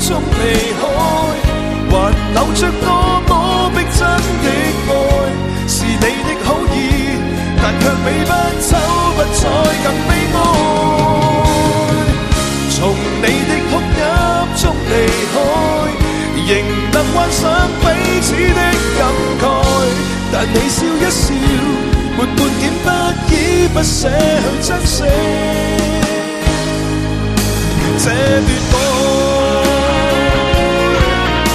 中離開，還留着多麼逼真的愛，是你的好意，但卻美不醜不睬更悲哀。從你的哭泣中離開，仍能幻想彼此的感慨，但你笑一笑，沒半點不依不捨去珍惜這段愛。